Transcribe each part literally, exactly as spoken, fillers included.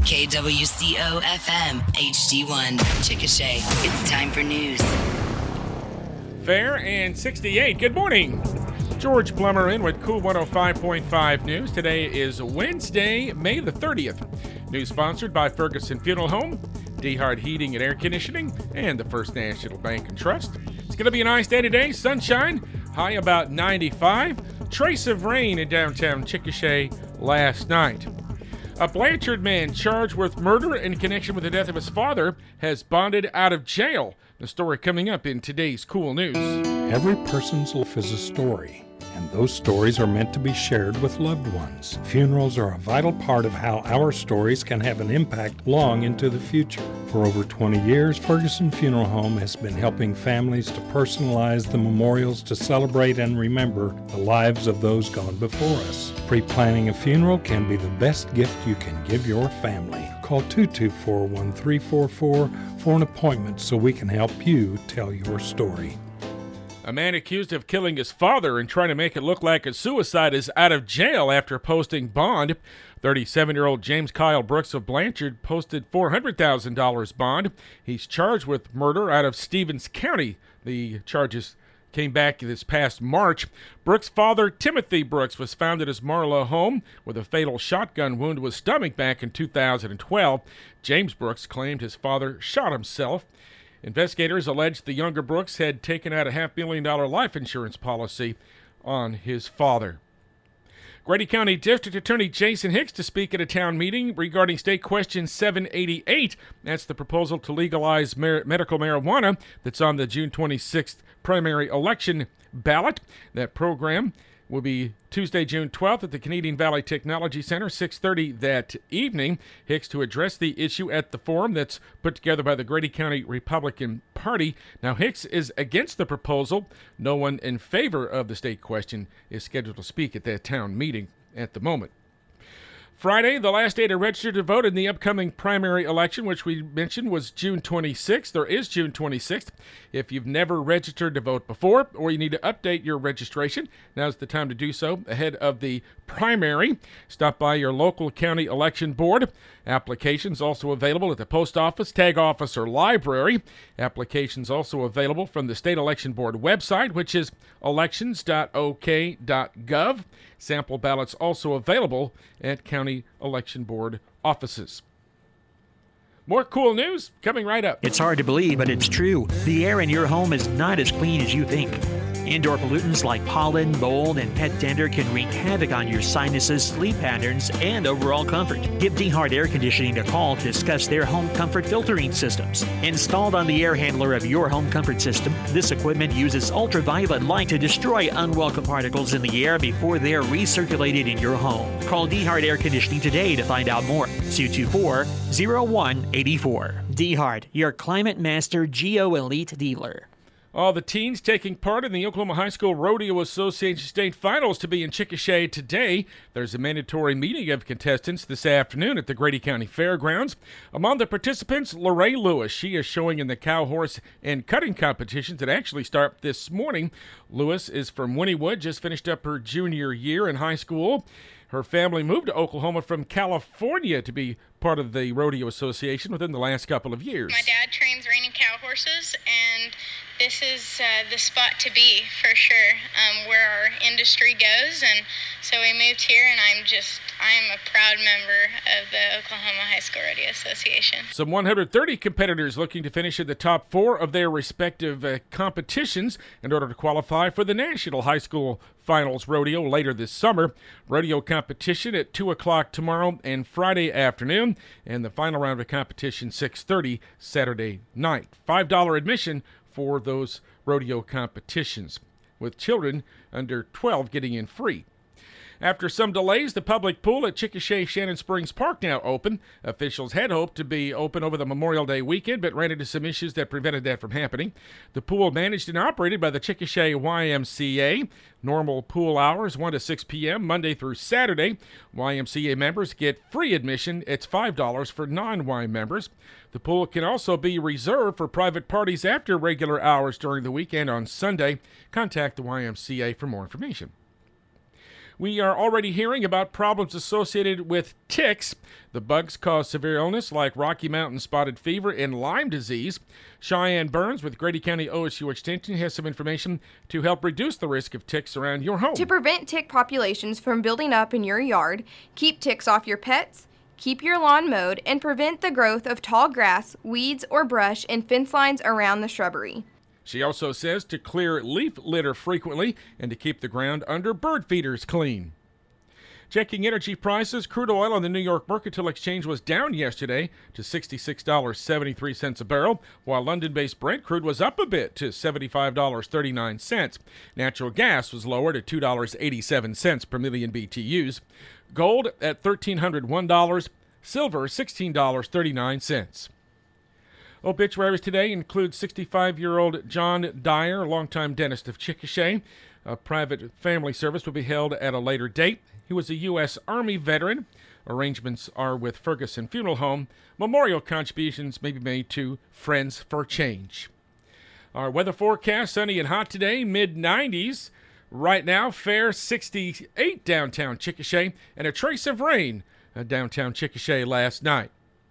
K W C O F M, H D one, Chickasha. It's time for news. Fair and sixty-eight. Good morning. George Plummer in with Cool one oh five point five News. Today is Wednesday, May the thirtieth. News sponsored by Ferguson Funeral Home, DeHart Heating and Air Conditioning, and the First National Bank and Trust. It's going to be a nice day today. Sunshine, high about ninety-five. Trace of rain in downtown Chickasha last night. A Blanchard man charged with murder in connection with the death of his father has bonded out of jail. The story coming up in today's Cool News. Every person's life is a story, and those stories are meant to be shared with loved ones. Funerals are a vital part of how our stories can have an impact long into the future. For over twenty years, Ferguson Funeral Home has been helping families to personalize the memorials to celebrate and remember the lives of those gone before us. Pre-planning a funeral can be the best gift you can give your family. Call two two four, one three four four for an appointment so we can help you tell your story. A man accused of killing his father and trying to make it look like a suicide is out of jail after posting bond. thirty-seven-year-old James Kyle Brooks of Blanchard posted four hundred thousand dollars bond. He's charged with murder out of Stevens County. The charges came back this past March. Brooks' father, Timothy Brooks, was found at his Marlow home with a fatal shotgun wound to his stomach back in two thousand twelve. James Brooks claimed his father shot himself. Investigators alleged the younger Brooks had taken out a half-million dollar life insurance policy on his father. Grady County District Attorney Jason Hicks to speak at a town meeting regarding State Question seven eighty-eight. That's the proposal to legalize mar- medical marijuana that's on the June twenty-sixth primary election ballot. That program will be Tuesday, June twelfth at the Canadian Valley Technology Center, six thirty that evening. Hicks to address the issue at the forum that's put together by the Grady County Republican Party. Now, Hicks is against the proposal. No one in favor of the state question is scheduled to speak at that town meeting at the moment. Friday, the last day to register to vote in the upcoming primary election, which we mentioned was June twenty-sixth. There is June twenty-sixth. If you've never registered to vote before, or you need to update your registration, now's the time to do so ahead of the primary. Stop by your local county election board. Applications also available at the post office, tag office, or library. Applications also available from the State Election Board website, which is elections dot o k dot gov. Sample ballots also available at county election board offices. More cool news coming right up. It's hard to believe, but it's true. The air in your home is not as clean as you think. Indoor pollutants like pollen, mold, and pet dander can wreak havoc on your sinuses, sleep patterns, and overall comfort. Give DeHart Air Conditioning a call to discuss their home comfort filtering systems. Installed on the air handler of your home comfort system, this equipment uses ultraviolet light to destroy unwelcome particles in the air before they are recirculated in your home. Call DeHart Air Conditioning today to find out more. two two four, zero one eight four. DeHart, your Climate Master Geo Elite dealer. All the teens taking part in the Oklahoma High School Rodeo Association State Finals to be in Chickasha today. There's a mandatory meeting of contestants this afternoon at the Grady County Fairgrounds. Among the participants, Lorraine Lewis. She is showing in the cow, horse, and cutting competitions that actually start this morning. Lewis is from Wynnewood, just finished up her junior year in high school. Her family moved to Oklahoma from California to be part of the Rodeo Association within the last couple of years. My dad trains reining cow horses, and this is uh, the spot to be for sure, um, where our industry goes. And so we moved here, and I'm just, I am a proud member of the Oklahoma High School Rodeo Association. Some one hundred thirty competitors looking to finish in the top four of their respective uh, competitions in order to qualify for the National High School Finals Rodeo later this summer. Rodeo competition at two o'clock tomorrow and Friday afternoon, and the final round of competition six thirty Saturday night. five dollars admission for those rodeo competitions, with children under twelve getting in free. After some delays, the public pool at Chickasha Shannon Springs Park now open. Officials had hoped to be open over the Memorial Day weekend, but ran into some issues that prevented that from happening. The pool managed and operated by the Chickasha Y M C A. Normal pool hours, one to six p.m., Monday through Saturday. Y M C A members get free admission. It's five dollars for non-Y members. The pool can also be reserved for private parties after regular hours during the weekend on Sunday. Contact the Y M C A for more information. We are already hearing about problems associated with ticks. The bugs cause severe illness like Rocky Mountain spotted fever and Lyme disease. Cheyenne Burns with Grady County O S U Extension has some information to help reduce the risk of ticks around your home. To prevent tick populations from building up in your yard, keep ticks off your pets, keep your lawn mowed, and prevent the growth of tall grass, weeds, or brush in fence lines around the shrubbery. She also says to clear leaf litter frequently and to keep the ground under bird feeders clean. Checking energy prices, crude oil on the New York Mercantile Exchange was down yesterday to sixty-six dollars and seventy-three cents a barrel, while London-based Brent crude was up a bit to seventy-five dollars and thirty-nine cents. Natural gas was lower to two dollars and eighty-seven cents per million B T Us. Gold at one thousand three hundred one dollars, silver sixteen dollars and thirty-nine cents. Obituaries today include sixty-five-year-old John Dyer, longtime dentist of Chickasha. A private family service will be held at a later date. He was a U S Army veteran. Arrangements are with Ferguson Funeral Home. Memorial contributions may be made to Friends for Change. Our weather forecast, sunny and hot today, mid nineties. Right now, fair sixty-eight downtown Chickasha, and a trace of rain uh, downtown Chickasha last night.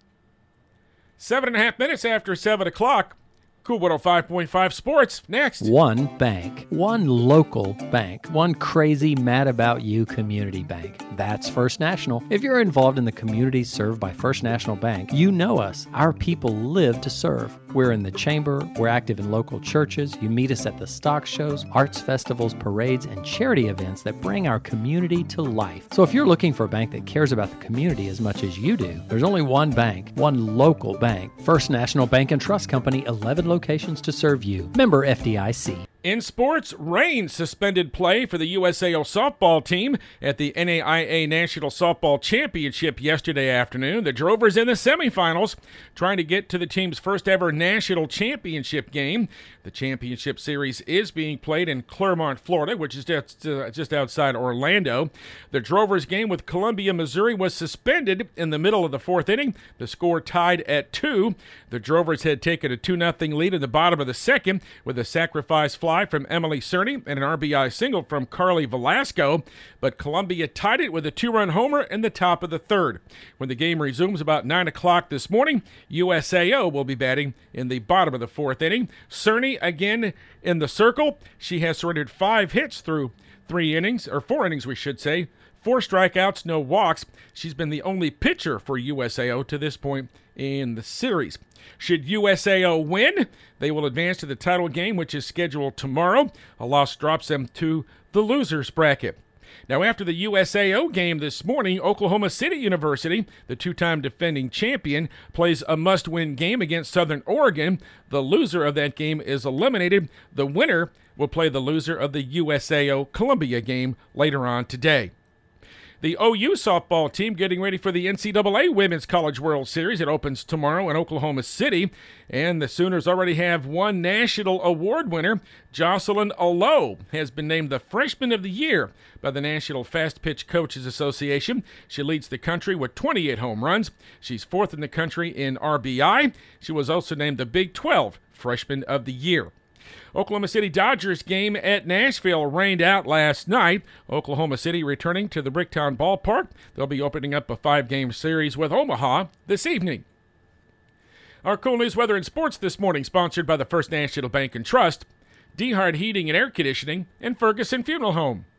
Seven and a half minutes after seven o'clock. Cool one oh five point five Sports next. One bank, one local bank, one crazy mad about you community bank. That's First National. If you're involved in the communities served by First National Bank, you know us. Our people live to serve. We're in the chamber, we're active in local churches, you meet us at the stock shows, arts festivals, parades, and charity events that bring our community to life. So if you're looking for a bank that cares about the community as much as you do, there's only one bank, one local bank. First National Bank and Trust Company, eleven locations to serve you. Member F D I C. In sports, rain suspended play for the U S A O softball team at the N A I A National Softball Championship yesterday afternoon. The Drovers in the semifinals, trying to get to the team's first ever national championship game. The championship series is being played in Clermont, Florida, which is just, uh, just outside Orlando. The Drovers game with Columbia, Missouri was suspended in the middle of the fourth inning. The score tied at two. The Drovers had taken a two nothing lead in the bottom of the second with a sacrifice fly from Emily Cerny and an R B I single from Carly Velasco, but Columbia tied it with a two-run homer in the top of the third. When the game resumes about nine o'clock this morning, U S A O will be batting in the bottom of the fourth inning. Cerny again in the circle. She has surrendered five hits through three innings, or four innings we should say. Four strikeouts, no walks. She's been the only pitcher for U S A O to this point in the series. Should U S A O win, they will advance to the title game, which is scheduled tomorrow. A loss drops them to the losers bracket. Now, after the U S A O game this morning, Oklahoma City University, the two-time defending champion, plays a must-win game against Southern Oregon. The loser of that game is eliminated. The winner will play the loser of the U S A O Columbia game later on today. The O U softball team getting ready for the N C double A Women's College World Series. It opens tomorrow in Oklahoma City, and the Sooners already have one national award winner. Jocelyn Alo has been named the Freshman of the Year by the National Fast Pitch Coaches Association. She leads the country with twenty-eight home runs. She's fourth in the country in R B I. She was also named the Big twelve Freshman of the Year. Oklahoma City Dodgers game at Nashville rained out last night. Oklahoma City returning to the Bricktown Ballpark. They'll be opening up a five-game series with Omaha this evening. Our cool news, weather, and sports this morning sponsored by the First National Bank and Trust, DeHart Heating and Air Conditioning, and Ferguson Funeral Home.